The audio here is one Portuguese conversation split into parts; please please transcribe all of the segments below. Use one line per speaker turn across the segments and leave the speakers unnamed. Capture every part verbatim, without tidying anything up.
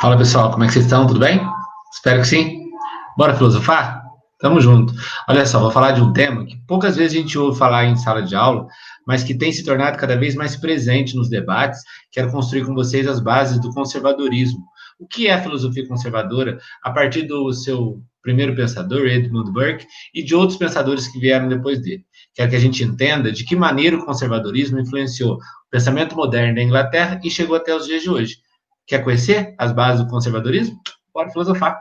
Fala pessoal, como é que vocês estão? Tudo bem? Espero que sim. Bora filosofar? Tamo junto. Olha só, vou falar de um tema que poucas vezes a gente ouve falar em sala de aula, mas que tem se tornado cada vez mais presente nos debates. Quero construir com vocês as bases do conservadorismo. O que é a filosofia conservadora a partir do seu primeiro pensador, Edmund Burke, e de outros pensadores que vieram depois dele. Quero que a gente entenda de que maneira o conservadorismo influenciou o pensamento moderno da Inglaterra e chegou até os dias de hoje. Quer conhecer as bases do conservadorismo? Bora filosofar.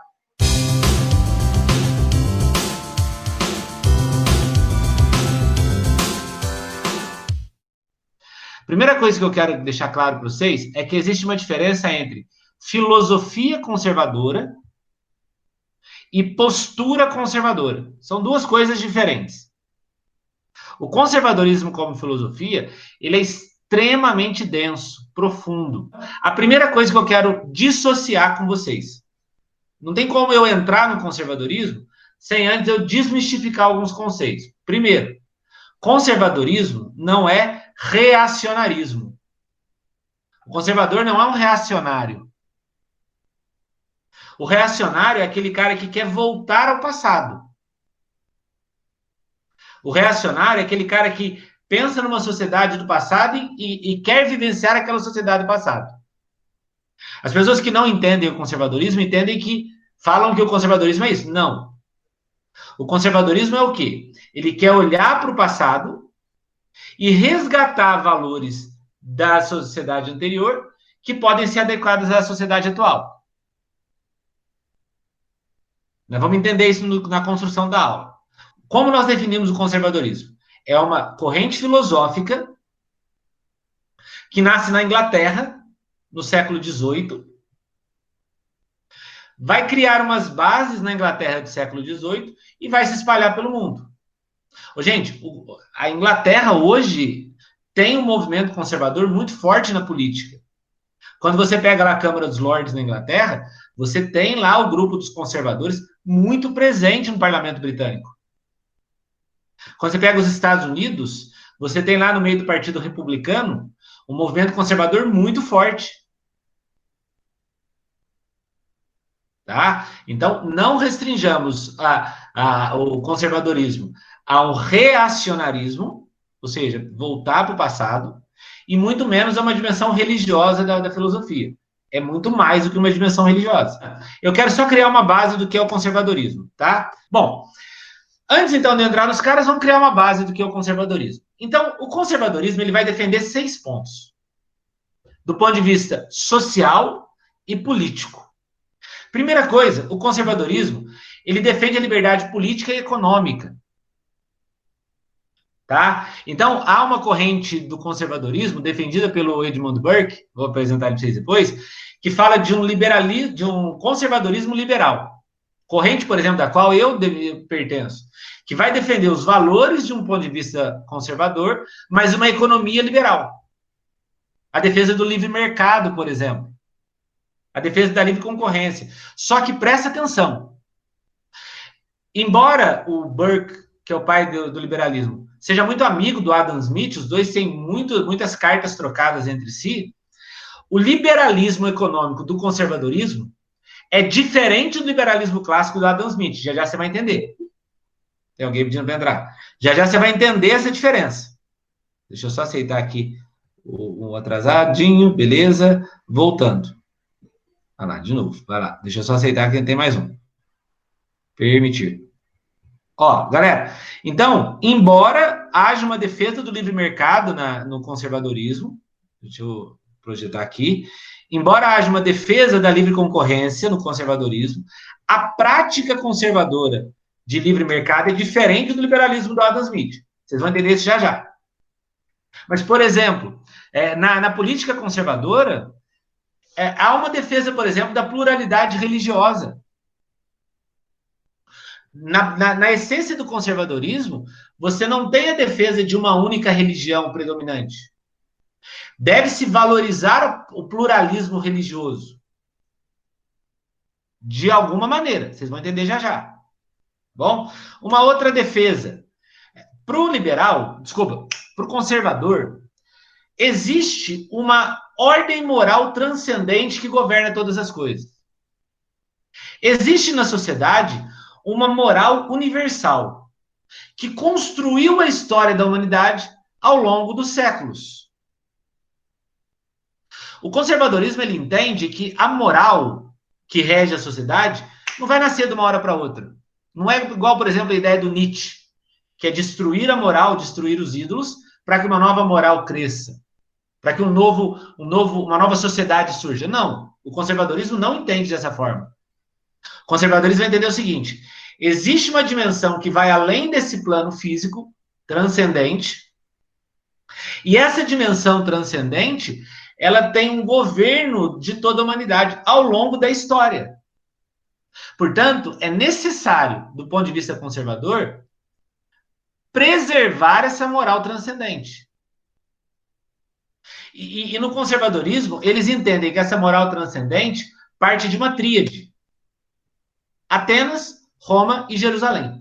Primeira coisa que eu quero deixar claro para vocês é que existe uma diferença entre filosofia conservadora e postura conservadora. São duas coisas diferentes. O conservadorismo como filosofia, ele é extremamente denso, profundo. A primeira coisa que eu quero dissociar com vocês. Não tem como eu entrar no conservadorismo sem antes eu desmistificar alguns conceitos. Primeiro, conservadorismo não é reacionarismo. O conservador não é um reacionário. O reacionário é aquele cara que quer voltar ao passado. O reacionário é aquele cara que pensa numa sociedade do passado e, e quer vivenciar aquela sociedade do passado. As pessoas que não entendem o conservadorismo entendem que falam que o conservadorismo é isso. Não. O conservadorismo é o quê? Ele quer olhar para o passado e resgatar valores da sociedade anterior que podem ser adequados à sociedade atual. Nós vamos entender isso no, na construção da aula. Como nós definimos o conservadorismo? É uma corrente filosófica que nasce na Inglaterra, no século dezoito, vai criar umas bases na Inglaterra do século dezoito e vai se espalhar pelo mundo. Ô, gente, a Inglaterra hoje tem um movimento conservador muito forte na política. Quando você pega lá a Câmara dos Lordes na Inglaterra, você tem lá o grupo dos conservadores muito presente no parlamento britânico. Quando você pega os Estados Unidos, você tem lá no meio do Partido Republicano um movimento conservador muito forte. Tá? Então, não restringamos a, a, o conservadorismo ao reacionarismo, ou seja, voltar para o passado, e muito menos a uma dimensão religiosa da, da filosofia. É muito mais do que uma dimensão religiosa. Eu quero só criar uma base do que é o conservadorismo, tá? Bom, antes então de entrar nos caras, vamos criar uma base do que é o conservadorismo. Então, o conservadorismo ele vai defender seis pontos, do ponto de vista social e político. Primeira coisa, o conservadorismo, ele defende a liberdade política e econômica. Tá? Então, há uma corrente do conservadorismo, defendida pelo Edmund Burke, vou apresentar para vocês depois, que fala de um liberalismo, de um conservadorismo liberal. Corrente, por exemplo, da qual eu pertenço, que vai defender os valores de um ponto de vista conservador, mas uma economia liberal. A defesa do livre mercado, por exemplo. A defesa da livre concorrência. Só que presta atenção. Embora o Burke, que é o pai do, do liberalismo, seja muito amigo do Adam Smith, os dois têm muito, muitas cartas trocadas entre si, o liberalismo econômico do conservadorismo é diferente do liberalismo clássico do Adam Smith. Já já você vai entender. Tem alguém pedindo para entrar. Já já você vai entender essa diferença. Deixa eu só aceitar aqui o, o atrasadinho, beleza? Voltando. Vai lá, de novo. Vai lá. Deixa eu só aceitar que tem mais um. Permitir. Ó, galera, então, embora haja uma defesa do livre mercado na, no conservadorismo, deixa eu projetar aqui, embora haja uma defesa da livre concorrência no conservadorismo, a prática conservadora de livre mercado é diferente do liberalismo do Adam Smith. Vocês vão entender isso já já. Mas, por exemplo, é, na, na política conservadora, é, há uma defesa, por exemplo, da pluralidade religiosa. Na, na, na essência do conservadorismo, você não tem a defesa de uma única religião predominante. Deve-se valorizar o, o pluralismo religioso. De alguma maneira. Vocês vão entender já já. Bom, uma outra defesa. Para o liberal, desculpa, para o conservador, existe uma ordem moral transcendente que governa todas as coisas. Existe na sociedade uma moral universal que construiu a história da humanidade ao longo dos séculos. O conservadorismo ele entende que a moral que rege a sociedade não vai nascer de uma hora para outra. Não é igual, por exemplo, a ideia do Nietzsche, que é destruir a moral, destruir os ídolos, para que uma nova moral cresça, para que um novo, um novo, uma nova sociedade surja. Não, o conservadorismo não entende dessa forma. O conservadorismo vai entender o seguinte: existe uma dimensão que vai além desse plano físico, transcendente, e essa dimensão transcendente, ela tem um governo de toda a humanidade ao longo da história. Portanto, é necessário, do ponto de vista conservador, preservar essa moral transcendente. E, e no conservadorismo, eles entendem que essa moral transcendente parte de uma tríade: Atenas, Roma e Jerusalém.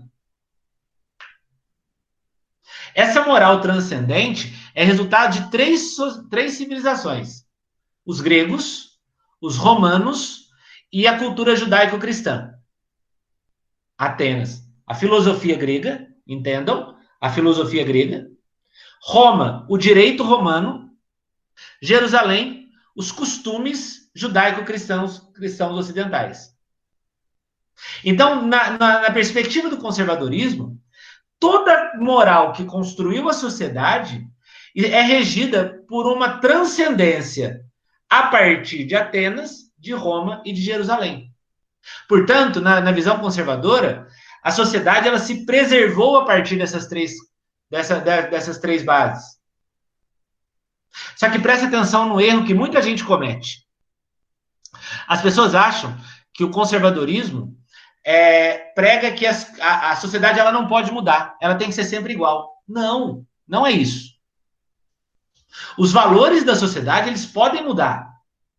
Essa moral transcendente é resultado de três, três civilizações: os gregos, os romanos e a cultura judaico-cristã. Atenas, a filosofia grega, entendam, a filosofia grega. Roma, o direito romano. Jerusalém, os costumes judaico-cristãos cristãos ocidentais. Então, na, na, na perspectiva do conservadorismo, toda moral que construiu a sociedade é regida por uma transcendência a partir de Atenas, de Roma e de Jerusalém. Portanto, na, na visão conservadora, a sociedade ela se preservou a partir dessas três, dessa, dessas três bases. Só que presta atenção no erro que muita gente comete. As pessoas acham que o conservadorismo é, prega que as, a, a sociedade ela não pode mudar, ela tem que ser sempre igual. Não, não é isso. Os valores da sociedade eles podem mudar.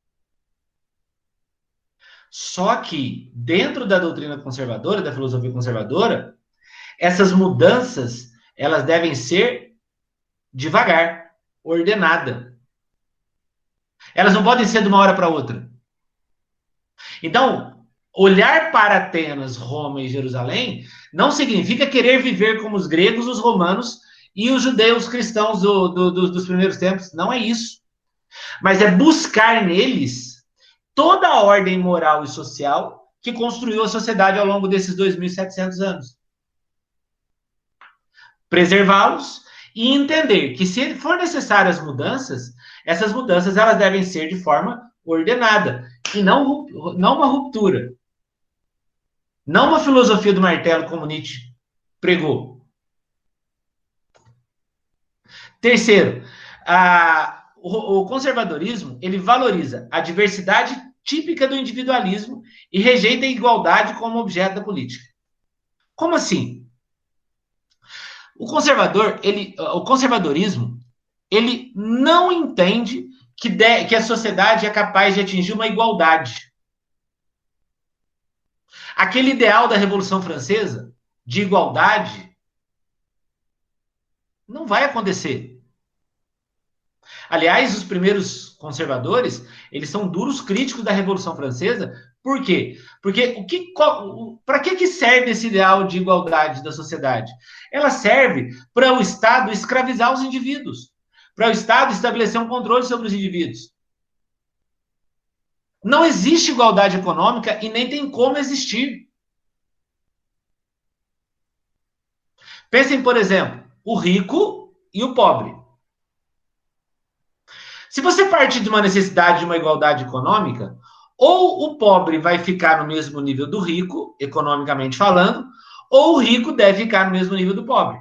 Só que, dentro da doutrina conservadora, da filosofia conservadora, essas mudanças, elas devem ser devagar, ordenada. Elas não podem ser de uma hora para outra. Então, olhar para Atenas, Roma e Jerusalém não significa querer viver como os gregos, os romanos e os judeus cristãos do, do, do, dos primeiros tempos. Não é isso. Mas é buscar neles toda a ordem moral e social que construiu a sociedade ao longo desses dois mil e setecentos anos. Preservá-los e entender que, se for necessário as mudanças, essas mudanças elas devem ser de forma ordenada e não, não uma ruptura. Não uma filosofia do martelo como Nietzsche pregou. Terceiro, a o conservadorismo, ele valoriza a diversidade típica do individualismo e rejeita a igualdade como objeto da política. Como assim? O conservador, ele, o conservadorismo, ele não entende que, de, que a sociedade é capaz de atingir uma igualdade. Aquele ideal da Revolução Francesa, de igualdade, não vai acontecer. Aliás, os primeiros conservadores, eles são duros críticos da Revolução Francesa. Por quê? Porque o que, para que, que serve esse ideal de igualdade da sociedade? Ela serve para o Estado escravizar os indivíduos, para o Estado estabelecer um controle sobre os indivíduos. Não existe igualdade econômica e nem tem como existir. Pensem, por exemplo, o rico e o pobre. Se você partir de uma necessidade de uma igualdade econômica, ou o pobre vai ficar no mesmo nível do rico, economicamente falando, ou o rico deve ficar no mesmo nível do pobre.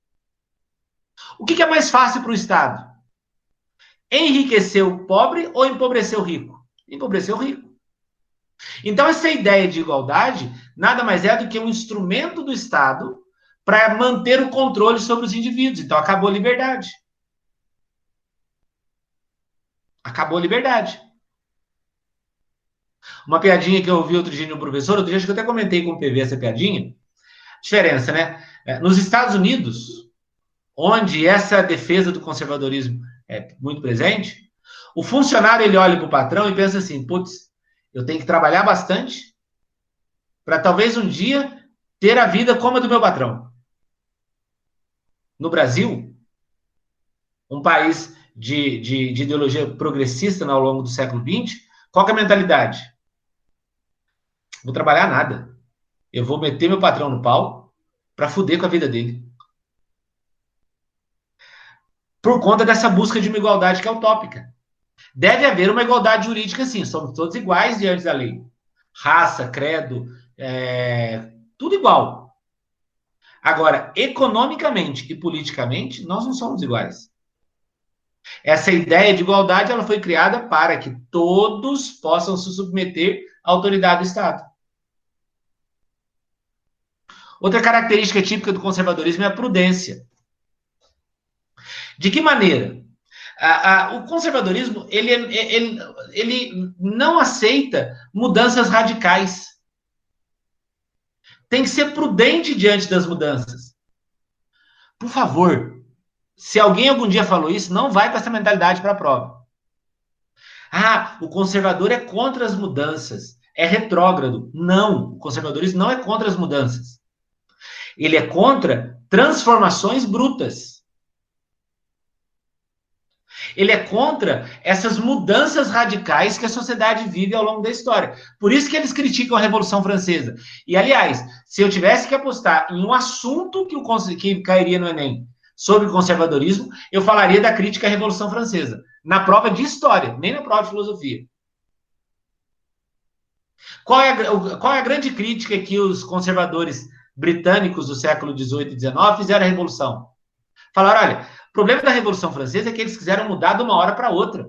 O que é mais fácil para o Estado? Enriquecer o pobre ou empobrecer o rico? Empobrecer o rico. Então, essa ideia de igualdade nada mais é do que um instrumento do Estado para manter o controle sobre os indivíduos. Então, acabou a liberdade. Acabou a liberdade. Uma piadinha que eu ouvi outro dia no professor, outro dia acho que eu até comentei com o P V essa piadinha. Diferença, né? Nos Estados Unidos, onde essa defesa do conservadorismo é muito presente, o funcionário ele olha para o patrão e pensa assim, putz, eu tenho que trabalhar bastante, para talvez um dia ter a vida como a do meu patrão. No Brasil, um país de, de, de ideologia progressista ao longo do século vinte, qual que é a mentalidade? Vou trabalhar nada. Eu vou meter meu patrão no pau para fuder com a vida dele. Por conta dessa busca de uma igualdade que é utópica. Deve haver uma igualdade jurídica, sim. Somos todos iguais diante da lei. Raça, credo, é... tudo igual. Agora, economicamente e politicamente, nós não somos iguais. Essa ideia de igualdade ela foi criada para que todos possam se submeter à autoridade do Estado. Outra característica típica do conservadorismo é a prudência. De que maneira? Ah, ah, o conservadorismo ele, ele, ele não aceita mudanças radicais. Tem que ser prudente diante das mudanças. Por favor, se alguém algum dia falou isso, não vai com essa mentalidade para a prova. Ah, o conservador é contra as mudanças, é retrógrado. Não, o conservadorismo não é contra as mudanças. Ele é contra transformações brutas. Ele é contra essas mudanças radicais que a sociedade vive ao longo da história. Por isso que eles criticam a Revolução Francesa. E, aliás, se eu tivesse que apostar em um assunto que, o, que cairia no Enem sobre conservadorismo, eu falaria da crítica à Revolução Francesa. Na prova de história, nem na prova de filosofia. Qual é a, qual é a grande crítica que os conservadores britânicos do século dezoito e dezenove fizeram à Revolução? Falaram, olha, o problema da Revolução Francesa é que eles quiseram mudar de uma hora para outra.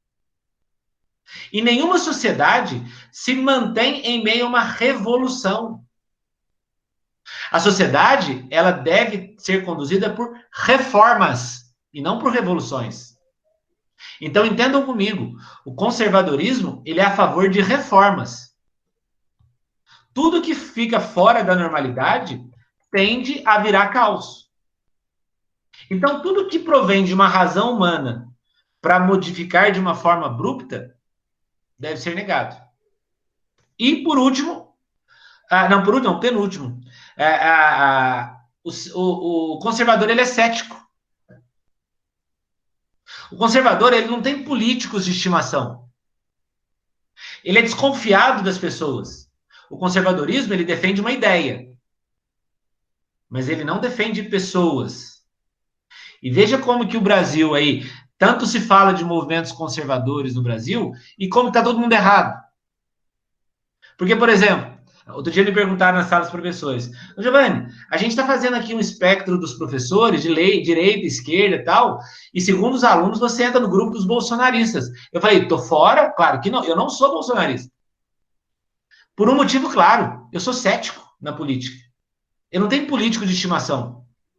E nenhuma sociedade se mantém em meio a uma revolução. A sociedade, ela deve ser conduzida por reformas e não por revoluções. Então, entendam comigo, o conservadorismo, ele é a favor de reformas. Tudo que fica fora da normalidade tende a virar caos. Então, tudo que provém de uma razão humana para modificar de uma forma abrupta deve ser negado. E, por último, ah, não, por último, não, penúltimo, ah, ah, ah, o, o, o conservador ele é cético. O conservador ele não tem políticos de estimação. Ele é desconfiado das pessoas. O conservadorismo ele defende uma ideia, mas ele não defende pessoas. E veja como que o Brasil aí, tanto se fala de movimentos conservadores no Brasil, e como está todo mundo errado. Porque, por exemplo, outro dia me perguntaram na sala dos professores, Giovanni, a gente está fazendo aqui um espectro dos professores, de lei, direita, esquerda e tal, e segundo os alunos, você entra no grupo dos bolsonaristas. Eu falei, tô fora? Claro que não, eu não sou bolsonarista. Por um motivo claro, eu sou cético na política. Eu não tenho político de estimação.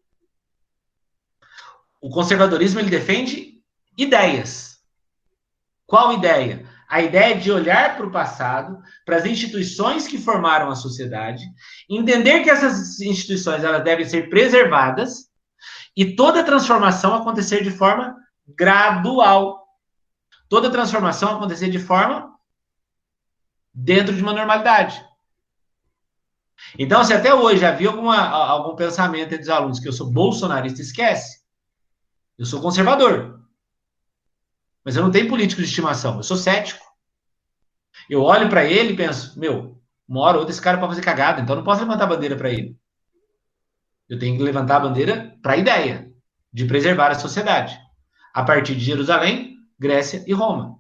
O conservadorismo ele defende ideias. Qual ideia? A ideia de olhar para o passado, para as instituições que formaram a sociedade, entender que essas instituições elas devem ser preservadas e toda transformação acontecer de forma gradual. Toda transformação acontecer de forma dentro de uma normalidade. Então, se até hoje havia alguma, algum pensamento entre os alunos que eu sou bolsonarista, esquece. Eu sou conservador. Mas eu não tenho político de estimação. Eu sou cético. Eu olho para ele e penso, meu, uma hora ou outra esse cara pode fazer cagada, então eu não posso levantar a bandeira para ele. Eu tenho que levantar a bandeira para a ideia de preservar a sociedade. A partir de Jerusalém, Grécia e Roma.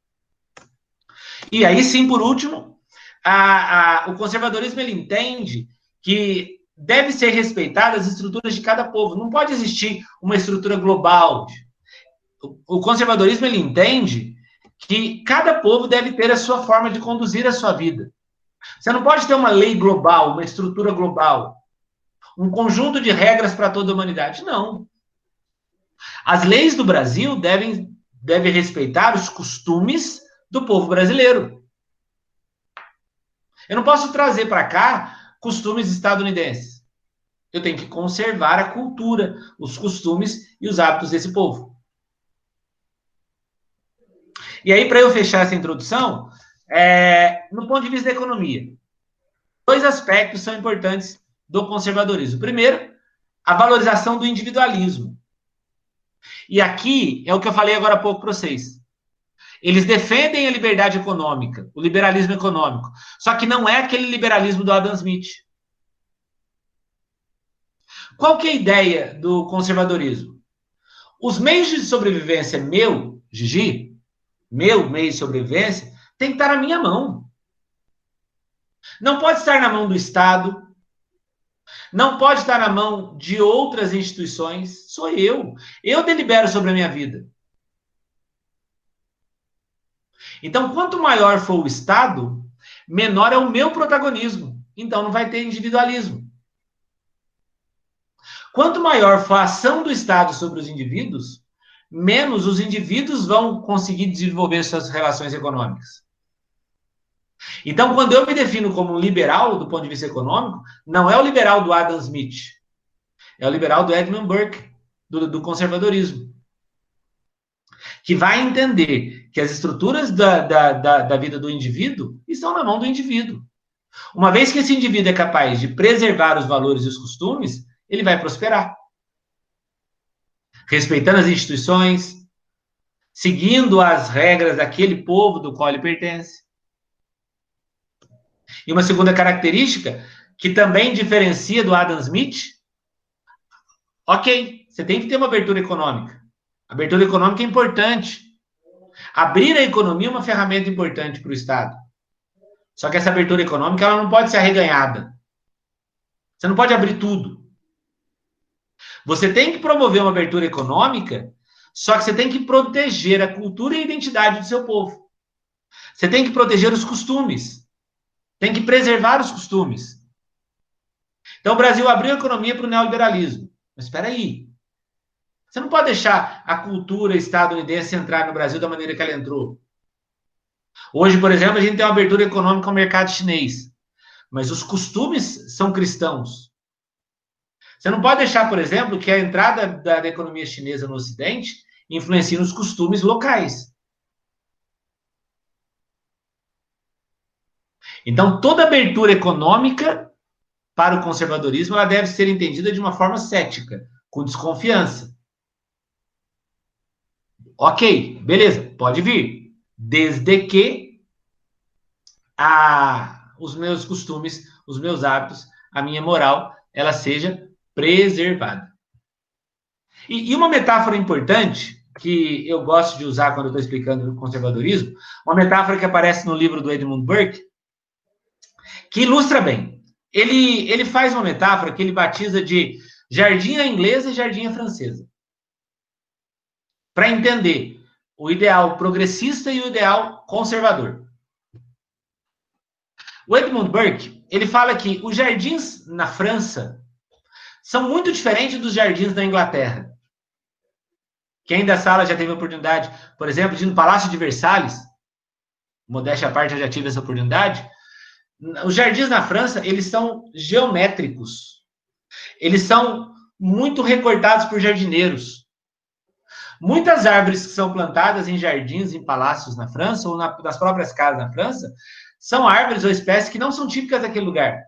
E aí sim, por último, a, a, o conservadorismo ele entende que deve ser respeitada as estruturas de cada povo. Não pode existir uma estrutura global. O conservadorismo ele entende que cada povo deve ter a sua forma de conduzir a sua vida. Você não pode ter uma lei global, uma estrutura global, um conjunto de regras para toda a humanidade. Não. As leis do Brasil devem, devem respeitar os costumes do povo brasileiro. Eu não posso trazer para cá costumes estadunidenses. Eu tenho que conservar a cultura, os costumes e os hábitos desse povo. E aí, para eu fechar essa introdução, é, no ponto de vista da economia, Dois aspectos são importantes do conservadorismo. Primeiro, a valorização do individualismo. E aqui é o que eu falei agora há pouco para vocês. Eles defendem a liberdade econômica, o liberalismo econômico. Só que não é aquele liberalismo do Adam Smith. Qual que é a ideia do conservadorismo? Os meios de sobrevivência meu, Gigi, meu meio de sobrevivência, tem que estar na minha mão. Não pode estar na mão do Estado, não pode estar na mão de outras instituições. Sou eu. Eu delibero sobre a minha vida. Então, quanto maior for o Estado, menor é o meu protagonismo. Então, não vai ter individualismo. Quanto maior for a ação do Estado sobre os indivíduos, menos os indivíduos vão conseguir desenvolver suas relações econômicas. Então, quando eu me defino como um liberal do ponto de vista econômico, não é o liberal do Adam Smith, é o liberal do Edmund Burke, do, do conservadorismo, que vai entender que as estruturas da, da, da, da vida do indivíduo estão na mão do indivíduo. Uma vez que esse indivíduo é capaz de preservar os valores e os costumes, ele vai prosperar. Respeitando as instituições, seguindo as regras daquele povo do qual ele pertence. E uma segunda característica, que também diferencia do Adam Smith, ok, você tem que ter uma abertura econômica. A abertura econômica é importante. Abrir a economia é uma ferramenta importante para o Estado. Só que essa abertura econômica ela não pode ser arreganhada. Você não pode abrir tudo. Você tem que promover uma abertura econômica, só que você tem que proteger a cultura e a identidade do seu povo. Você tem que proteger os costumes. Tem que preservar os costumes. Então, o Brasil abriu a economia para o neoliberalismo. Mas espera aí. Você não pode deixar a cultura estadunidense entrar no Brasil da maneira que ela entrou. Hoje, por exemplo, a gente tem uma abertura econômica ao mercado chinês. Mas os costumes são cristãos. Você não pode deixar, por exemplo, que a entrada da, da economia chinesa no Ocidente influencie nos costumes locais. Então, toda abertura econômica para o conservadorismo ela deve ser entendida de uma forma cética, com desconfiança. Ok, beleza, pode vir. Desde que a, os meus costumes, os meus hábitos, a minha moral, ela seja preservada. E, e uma metáfora importante, que eu gosto de usar quando eu estou explicando o conservadorismo, uma metáfora que aparece no livro do Edmund Burke, que ilustra bem. Ele, ele faz uma metáfora que ele batiza de jardim inglesa e jardim francesa. Para entender o ideal progressista e o ideal conservador. O Edmund Burke, ele fala que os jardins na França são muito diferentes dos jardins da Inglaterra. Quem da sala já teve a oportunidade, por exemplo, de ir no Palácio de Versalhes, modéstia à parte, eu já tive essa oportunidade. Os jardins na França, eles são geométricos. Eles são muito recortados por jardineiros. Muitas árvores que são plantadas em jardins, em palácios na França, ou na, nas próprias casas na França, são árvores ou espécies que não são típicas daquele lugar.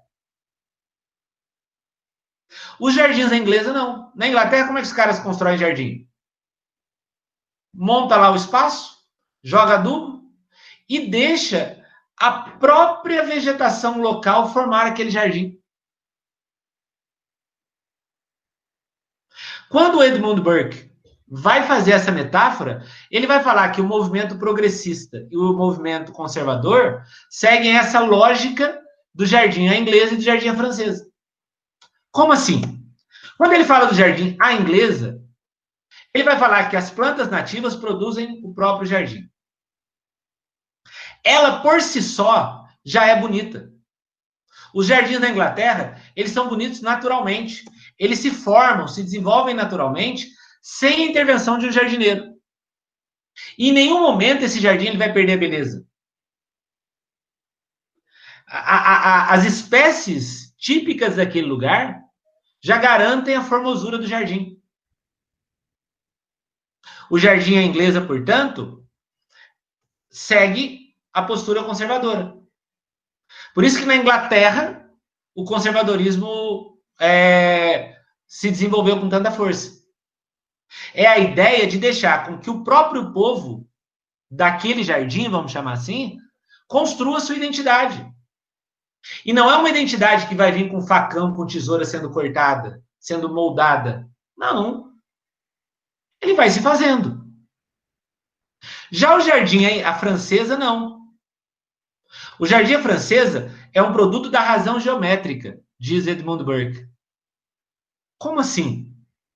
Os jardins na inglesa, não. Na Inglaterra, como é que os caras constroem jardim? Monta lá o espaço, joga adubo e deixa a própria vegetação local formar aquele jardim. Quando o Edmund Burke vai fazer essa metáfora, ele vai falar que o movimento progressista e o movimento conservador seguem essa lógica do jardim à inglesa e do jardim à francesa. Como assim? Quando ele fala do jardim à inglesa, ele vai falar que as plantas nativas produzem o próprio jardim. Ela, por si só, já é bonita. Os jardins da Inglaterra, eles são bonitos naturalmente. Eles se formam, se desenvolvem naturalmente, sem a intervenção de um jardineiro. E em nenhum momento esse jardim ele vai perder a beleza. A, a, a, as espécies típicas daquele lugar já garantem a formosura do jardim. O jardim à inglesa, portanto, segue a postura conservadora. Por isso que na Inglaterra, o conservadorismo é, se desenvolveu com tanta força. É a ideia de deixar com que o próprio povo daquele jardim, vamos chamar assim, construa sua identidade. E não é uma identidade que vai vir com facão, com tesoura sendo cortada, sendo moldada. Não. Ele vai se fazendo. Já o jardim, a francesa, não. O jardim à francesa é um produto da razão geométrica, diz Edmund Burke. Como assim?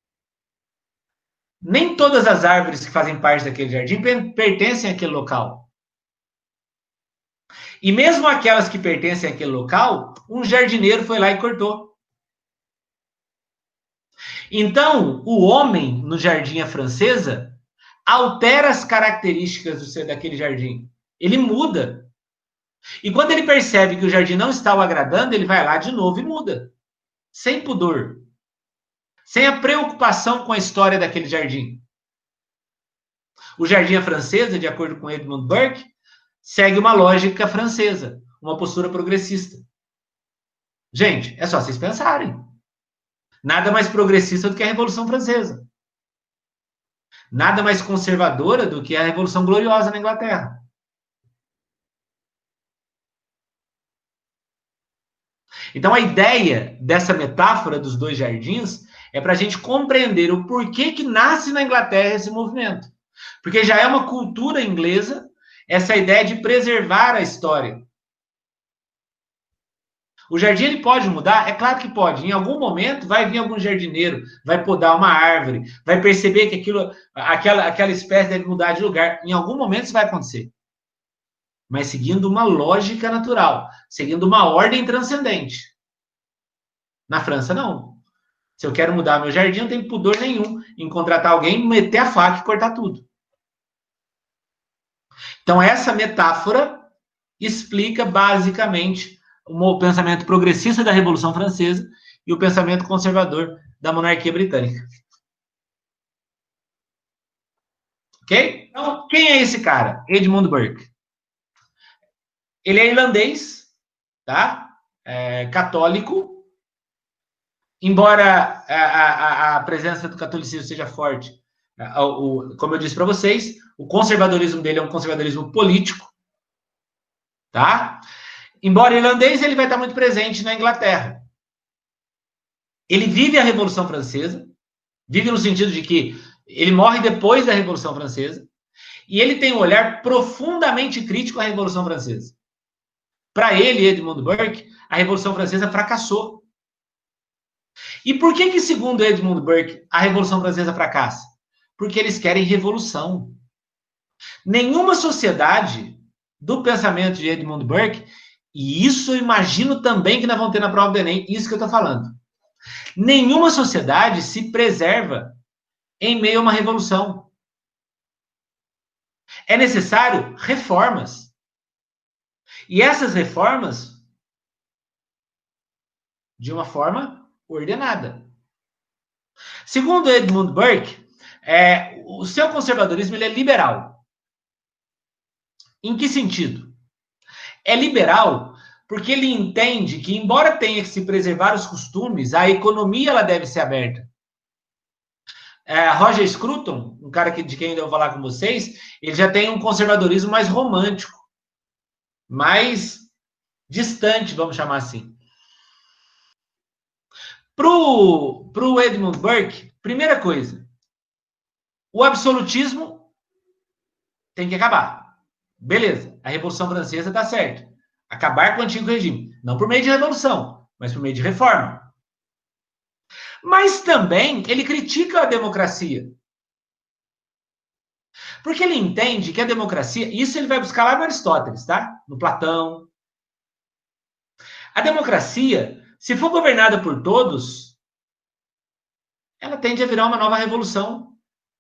Nem todas as árvores que fazem parte daquele jardim pertencem àquele local. E mesmo aquelas que pertencem àquele local, um jardineiro foi lá e cortou. Então, o homem no jardim à francesa altera as características do seu, daquele jardim. Ele muda. E quando ele percebe que o jardim não está o agradando, ele vai lá de novo e muda. Sem pudor. Sem a preocupação com a história daquele jardim. O jardim à francesa, de acordo com Edmund Burke, segue uma lógica francesa, uma postura progressista. Gente, é só vocês pensarem. Nada mais progressista do que a Revolução Francesa. Nada mais conservadora do que a Revolução Gloriosa na Inglaterra. Então, a ideia dessa metáfora dos dois jardins é para a gente compreender o porquê que nasce na Inglaterra esse movimento. Porque já é uma cultura inglesa essa ideia de preservar a história. O jardim ele pode mudar? É claro que pode. Em algum momento vai vir algum jardineiro, vai podar uma árvore, vai perceber que aquilo, aquela, aquela espécie deve mudar de lugar. Em algum momento isso vai acontecer. Mas seguindo uma lógica natural, seguindo uma ordem transcendente. Na França, não. Se eu quero mudar meu jardim, não tenho pudor nenhum em contratar alguém, meter a faca e cortar tudo. Então, essa metáfora explica basicamente o pensamento progressista da Revolução Francesa e o pensamento conservador da monarquia britânica. Ok? Então, quem é esse cara? Edmund Burke. Ele é irlandês, tá? É, católico. Embora a, a, a presença do catolicismo seja forte, o, como eu disse para vocês, o conservadorismo dele é um conservadorismo político, tá? Embora irlandês, ele vai estar muito presente na Inglaterra. Ele vive a Revolução Francesa, vive no sentido de que ele morre depois da Revolução Francesa, e ele tem um olhar profundamente crítico à Revolução Francesa. Para ele, Edmund Burke, a Revolução Francesa fracassou. E por que que, segundo Edmund Burke, a Revolução Francesa fracassa? Porque eles querem revolução. Nenhuma sociedade do pensamento de Edmund Burke, e isso eu imagino também que nós vamos ter na prova do Enem, isso que eu estou falando. Nenhuma sociedade se preserva em meio a uma revolução. É necessário reformas. E essas reformas, de uma forma ordenada. Segundo Edmund Burke, é, o seu conservadorismo ele é liberal. Em que sentido? É liberal porque ele entende que, embora tenha que se preservar os costumes, a economia ela deve ser aberta. É, Roger Scruton, um cara que, de quem eu vou falar com vocês, ele já tem um conservadorismo mais romântico, mais distante, vamos chamar assim. Para o Edmund Burke, primeira coisa, o absolutismo tem que acabar. Beleza, a Revolução Francesa está certo. Acabar com o antigo regime. Não por meio de revolução, mas por meio de reforma. Mas também ele critica a democracia. Porque ele entende que a democracia, isso ele vai buscar lá no Aristóteles, tá? No Platão. A democracia, se for governada por todos, ela tende a virar uma nova revolução.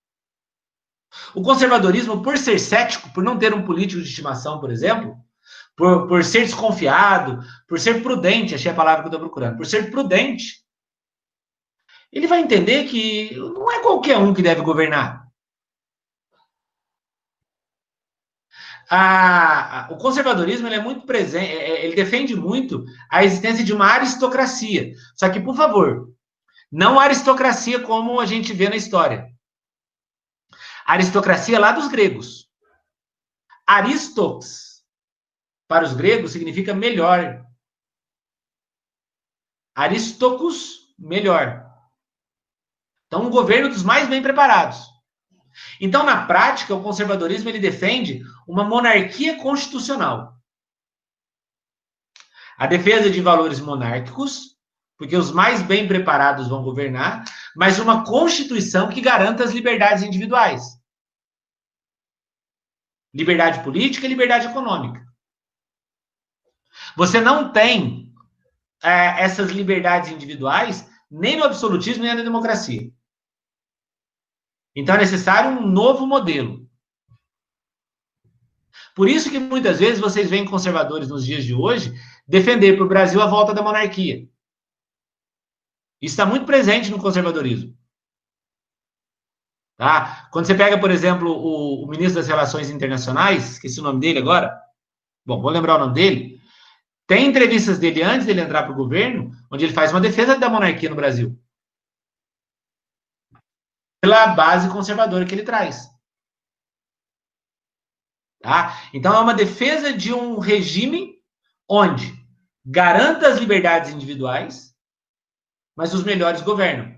O conservadorismo, por ser cético, por não ter um político de estimação, por exemplo, por, por ser desconfiado, por ser prudente, achei a palavra que eu estou procurando, por ser prudente, ele vai entender que não é qualquer um que deve governar. a, a, o conservadorismo ele é muito presente, ele defende muito a existência de uma aristocracia. Só que, por favor, não aristocracia como a gente vê na história. Aristocracia lá dos gregos. Aristos, para os gregos, significa melhor. Aristocus, melhor. Então, um governo dos mais bem preparados. Então, na prática, o conservadorismo ele defende uma monarquia constitucional. A defesa de valores monárquicos, porque os mais bem preparados vão governar, mas uma constituição que garanta as liberdades individuais. Liberdade política e liberdade econômica. Você não tem é, essas liberdades individuais nem no absolutismo nem na democracia. Então é necessário um novo modelo. Por isso que muitas vezes vocês veem conservadores nos dias de hoje defender para o Brasil a volta da monarquia. Isso está muito presente no conservadorismo. Tá? Quando você pega, por exemplo, o, o ministro das Relações Internacionais, esqueci o nome dele agora, bom, vou lembrar o nome dele, tem entrevistas dele antes dele entrar para o governo, onde ele faz uma defesa da monarquia no Brasil. Pela base conservadora que ele traz. Tá? Então, é uma defesa de um regime onde garanta as liberdades individuais, mas os melhores governam.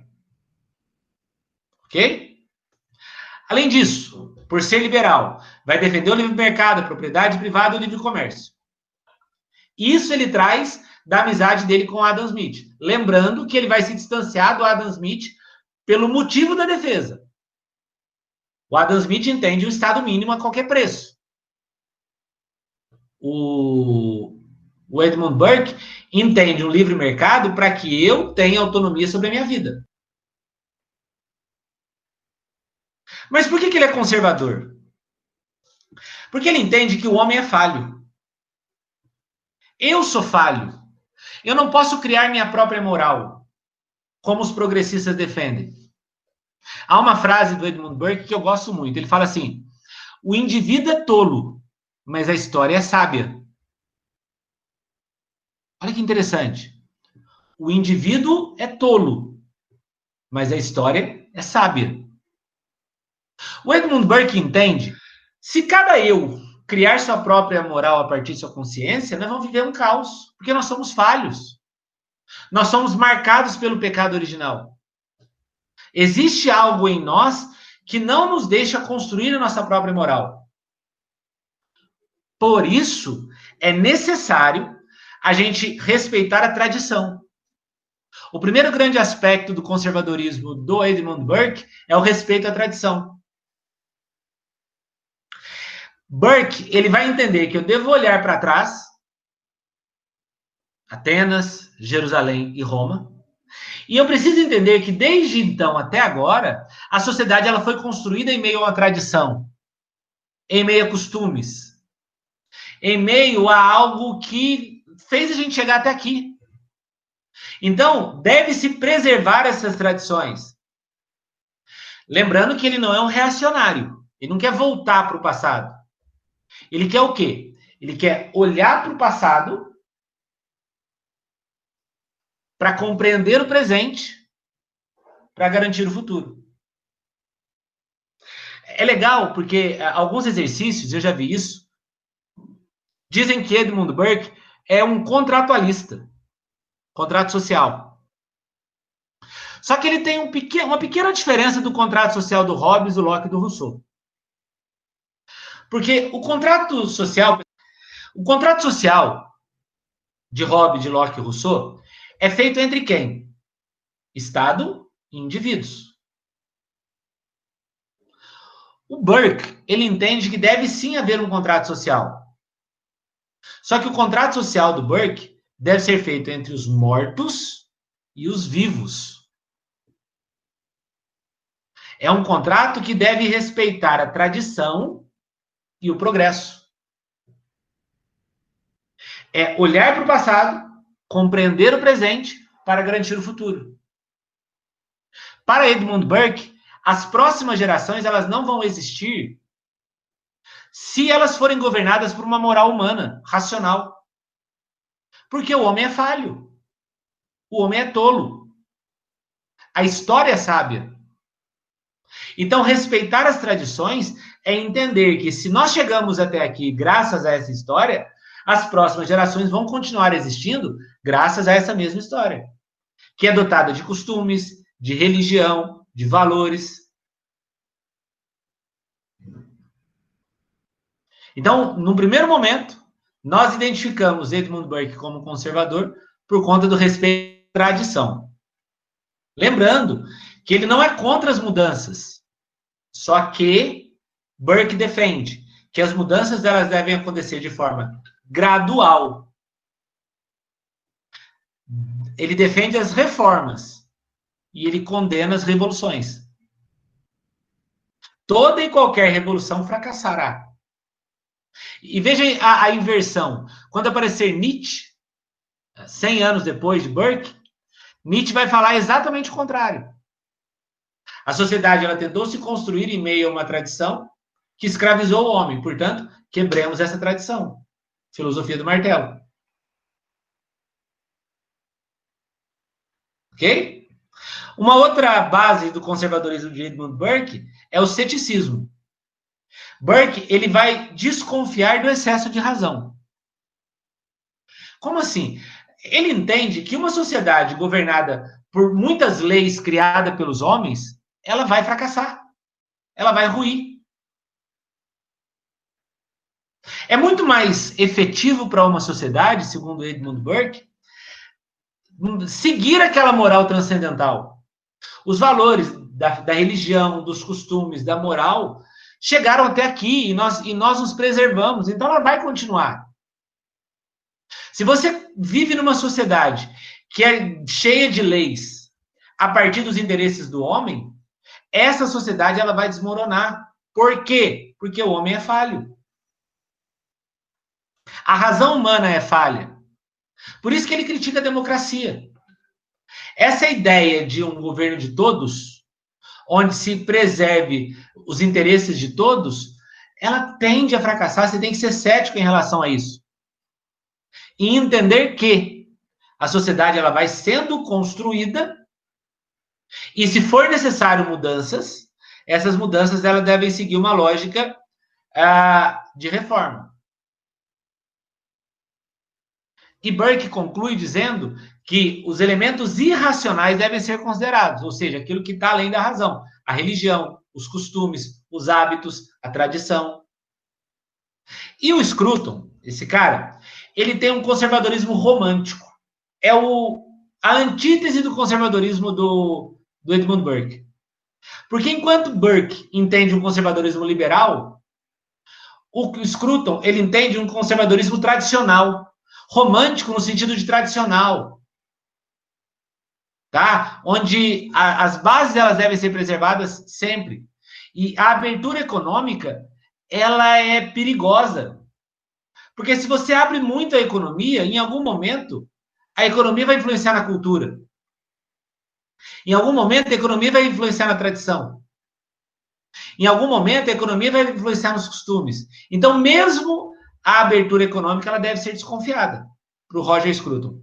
Ok? Além disso, por ser liberal, vai defender o livre mercado, a propriedade privada e o livre comércio. Isso ele traz da amizade dele com Adam Smith. Lembrando que ele vai se distanciar do Adam Smith pelo motivo da defesa. O Adam Smith entende o Estado mínimo a qualquer preço. O, o Edmund Burke entende um livre mercado para que eu tenha autonomia sobre a minha vida. Mas por que, que ele é conservador? Porque ele entende que o homem é falho. Eu sou falho. Eu não posso criar minha própria moral, como os progressistas defendem. Há uma frase do Edmund Burke que eu gosto muito. Ele fala assim: o indivíduo é tolo, mas a história é sábia. Olha que interessante. O indivíduo é tolo, mas a história é sábia. O Edmund Burke entende, se cada eu criar sua própria moral a partir de sua consciência, nós vamos viver um caos, porque nós somos falhos. Nós somos marcados pelo pecado original. Existe algo em nós que não nos deixa construir a nossa própria moral. Por isso, é necessário a gente respeitar a tradição. O primeiro grande aspecto do conservadorismo do Edmund Burke é o respeito à tradição. Burke, ele vai entender que eu devo olhar para trás, Atenas, Jerusalém e Roma, e eu preciso entender que desde então até agora, a sociedade ela foi construída em meio a uma tradição, em meio a costumes, em meio a algo que fez a gente chegar até aqui. Então, deve-se preservar essas tradições. Lembrando que ele não é um reacionário, ele não quer voltar para o passado. Ele quer o quê? Ele quer olhar para o passado para compreender o presente, para garantir o futuro. É legal, porque alguns exercícios, eu já vi isso, dizem que Edmund Burke é um contratualista, contrato social. Só que ele tem um pequeno, uma pequena diferença do contrato social do Hobbes, do Locke e do Rousseau. Porque o contrato social, o contrato social de Hobbes, de Locke e Rousseau é feito entre quem? Estado e indivíduos. O Burke, ele entende que deve sim haver um contrato social. Só que o contrato social do Burke deve ser feito entre os mortos e os vivos. É um contrato que deve respeitar a tradição e o progresso. É olhar para o passado, compreender o presente para garantir o futuro. Para Edmund Burke, as próximas gerações elas não vão existir se elas forem governadas por uma moral humana, racional. Porque o homem é falho. O homem é tolo. A história é sábia. Então, respeitar as tradições é entender que se nós chegamos até aqui graças a essa história, as próximas gerações vão continuar existindo graças a essa mesma história, que é dotada de costumes, de religião, de valores. Então, no primeiro momento, nós identificamos Edmund Burke como conservador por conta do respeito à tradição. Lembrando que ele não é contra as mudanças, só que Burke defende que as mudanças elas devem acontecer de forma gradual. Ele defende as reformas e ele condena as revoluções. Toda e qualquer revolução fracassará. E veja a, a inversão. Quando aparecer Nietzsche, cem anos depois de Burke, Nietzsche vai falar exatamente o contrário. A sociedade ela tentou se construir em meio a uma tradição que escravizou o homem. Portanto, quebremos essa tradição. Filosofia do martelo. Ok? Uma outra base do conservadorismo de Edmund Burke é o ceticismo. Burke ele vai desconfiar do excesso de razão. Como assim? Ele entende que uma sociedade governada por muitas leis criadas pelos homens, ela vai fracassar. Ela vai ruir. É muito mais efetivo para uma sociedade, segundo Edmund Burke, seguir aquela moral transcendental. Os valores da, da religião, dos costumes, da moral, chegaram até aqui e nós, e nós nos preservamos. Então ela vai continuar. Se você vive numa sociedade que é cheia de leis a partir dos interesses do homem, essa sociedade ela vai desmoronar. Por quê? Porque o homem é falho. A razão humana é falha. Por isso que ele critica a democracia. Essa ideia de um governo de todos, onde se preserve os interesses de todos, ela tende a fracassar. Você tem que ser cético em relação a isso. E entender que a sociedade ela vai sendo construída e, se for necessário mudanças, essas mudanças elas devem seguir uma lógica uh, de reforma. E Burke conclui dizendo que os elementos irracionais devem ser considerados, ou seja, aquilo que está além da razão, a religião, os costumes, os hábitos, a tradição. E o Scruton, esse cara, ele tem um conservadorismo romântico. É o, a antítese do conservadorismo do, do Edmund Burke. Porque enquanto Burke entende um conservadorismo liberal, o Scruton, ele entende um conservadorismo tradicional. Romântico no sentido de tradicional. Tá? Onde a, as bases elas devem ser preservadas sempre. E a abertura econômica, ela é perigosa. Porque se você abre muito a economia, em algum momento, a economia vai influenciar na cultura. Em algum momento, a economia vai influenciar na tradição. Em algum momento, a economia vai influenciar nos costumes. Então, mesmo a abertura econômica ela deve ser desconfiada para o Roger Scruton.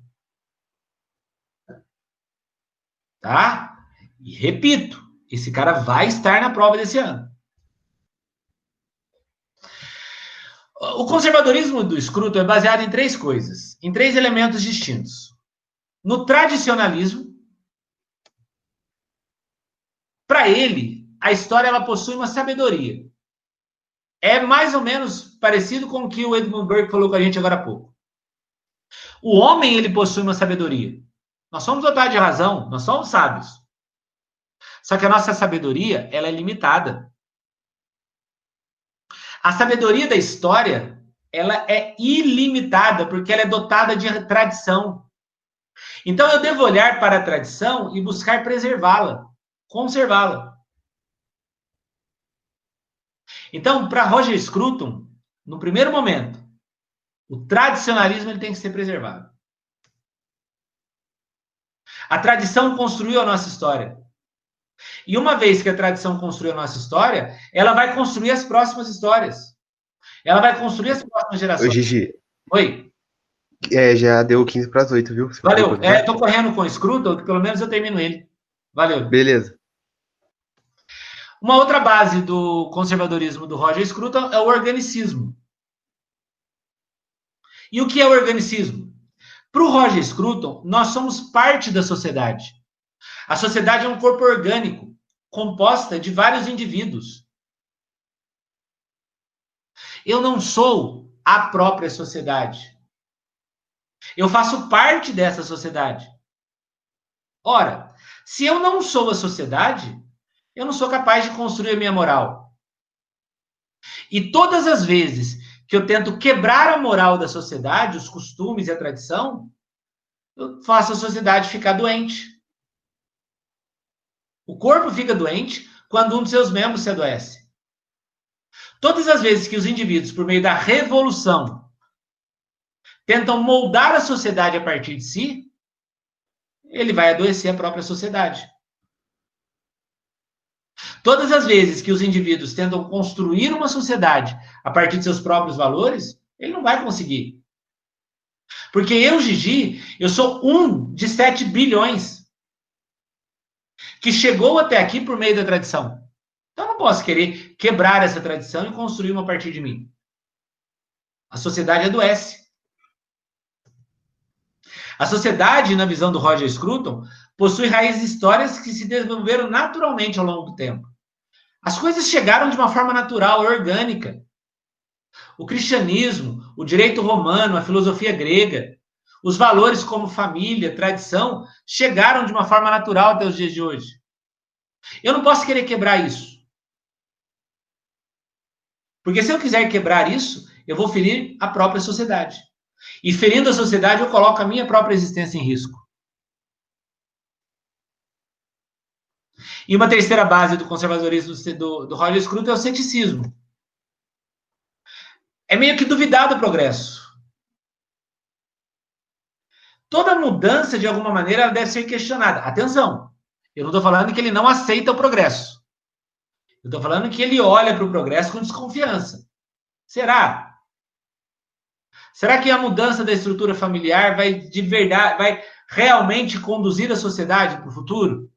Tá? E repito, esse cara vai estar na prova desse ano. O conservadorismo do Scruton é baseado em três coisas, em três elementos distintos. No tradicionalismo, para ele, a história ela possui uma sabedoria. É mais ou menos parecido com o que o Edmund Burke falou com a gente agora há pouco. O homem, ele possui uma sabedoria. Nós somos dotados de razão, nós somos sábios. Só que a nossa sabedoria, ela é limitada. A sabedoria da história, ela é ilimitada, porque ela é dotada de tradição. Então, eu devo olhar para a tradição e buscar preservá-la, conservá-la. Então, para Roger Scruton, no primeiro momento, o tradicionalismo ele tem que ser preservado. A tradição construiu a nossa história. E uma vez que a tradição construiu a nossa história, ela vai construir as próximas histórias. Ela vai construir as próximas
Ô,
gerações.
Gigi,
Oi.
é, já deu quinze para as oito, viu? Você falou
Valeu.
quanto
É,
tempo?
tô correndo com o Scruton, que pelo menos eu termino ele. Valeu.
Beleza.
Uma outra base do conservadorismo do Roger Scruton é o organicismo. E o que é o organicismo? Para o Roger Scruton, nós somos parte da sociedade. A sociedade é um corpo orgânico, composta de vários indivíduos. Eu não sou a própria sociedade. Eu faço parte dessa sociedade. Ora, se eu não sou a sociedade, eu não sou capaz de construir a minha moral. E todas as vezes que eu tento quebrar a moral da sociedade, os costumes e a tradição, eu faço a sociedade ficar doente. O corpo fica doente quando um de seus membros se adoece. Todas as vezes que os indivíduos, por meio da revolução, tentam moldar a sociedade a partir de si, ele vai adoecer a própria sociedade. Todas as vezes que os indivíduos tentam construir uma sociedade a partir de seus próprios valores, ele não vai conseguir. Porque eu, Gigi, eu sou um de sete bilhões que chegou até aqui por meio da tradição. Então, eu não posso querer quebrar essa tradição e construir uma a partir de mim. A sociedade adoece. A sociedade, na visão do Roger Scruton, possui raízes históricas que se desenvolveram naturalmente ao longo do tempo. As coisas chegaram de uma forma natural, orgânica. O cristianismo, o direito romano, a filosofia grega, os valores como família, tradição, chegaram de uma forma natural até os dias de hoje. Eu não posso querer quebrar isso. Porque se eu quiser quebrar isso, eu vou ferir a própria sociedade. E ferindo a sociedade, eu coloco a minha própria existência em risco. E uma terceira base do conservadorismo do, do Roger Scruton é o ceticismo. É meio que duvidar do progresso. Toda mudança, de alguma maneira, ela deve ser questionada. Atenção, eu não estou falando que ele não aceita o progresso. Eu estou falando que ele olha para o progresso com desconfiança. Será? Será que a mudança da estrutura familiar vai de verdade, vai realmente conduzir a sociedade para o futuro?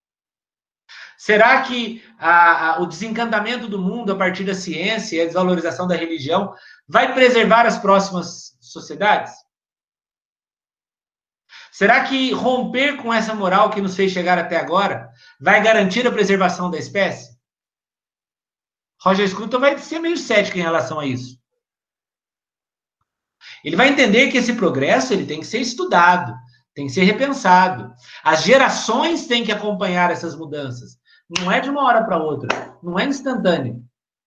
Será que a, a, o desencantamento do mundo a partir da ciência e a desvalorização da religião vai preservar as próximas sociedades? Será que romper com essa moral que nos fez chegar até agora vai garantir a preservação da espécie? Roger Scruton vai ser meio cético em relação a isso. Ele vai entender que esse progresso ele tem que ser estudado, tem que ser repensado. As gerações têm que acompanhar essas mudanças. Não é de uma hora para outra, não é instantâneo.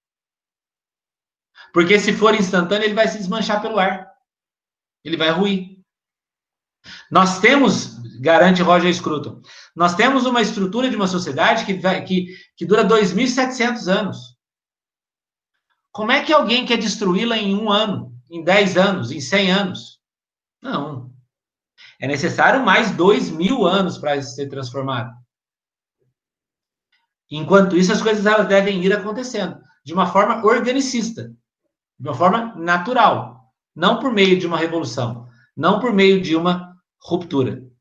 Porque se for instantâneo, ele vai se desmanchar pelo ar. Ele vai ruir. Nós temos, garante Roger Scruton, nós temos uma estrutura de uma sociedade que, vai, que, que dura dois mil e setecentos anos. Como é que alguém quer destruí-la em um ano, em dez anos, em cem anos? Não. É necessário mais dois mil anos para ser transformado. Enquanto isso, as coisas elas devem ir acontecendo de uma forma organicista, de uma forma natural, não por meio de uma revolução, não por meio de uma ruptura.